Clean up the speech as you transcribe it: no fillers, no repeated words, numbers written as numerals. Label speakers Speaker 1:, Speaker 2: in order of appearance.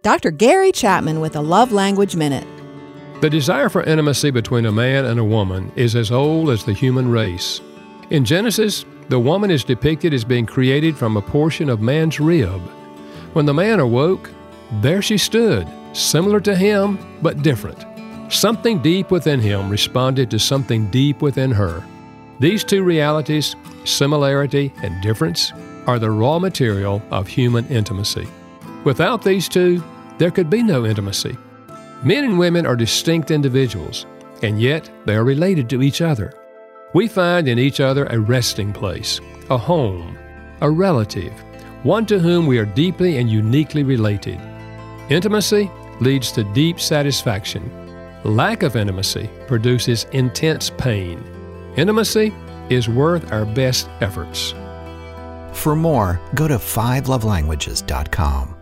Speaker 1: Dr. Gary Chapman with a Love Language Minute.
Speaker 2: The desire for intimacy between a man and a woman is as old as the human race. In Genesis, the woman is depicted as being created from a portion of man's rib. When the man awoke, there she stood, similar to him, but different. Something deep within him responded to something deep within her. These two realities, similarity and difference, are the raw material of human intimacy. Without these two, there could be no intimacy. Men and women are distinct individuals, and yet they are related to each other. We find in each other a resting place, a home, a relative, one to whom we are deeply and uniquely related. Intimacy leads to deep satisfaction. Lack of intimacy produces intense pain. Intimacy is worth our best efforts.
Speaker 3: For more, go to 5lovelanguages.com.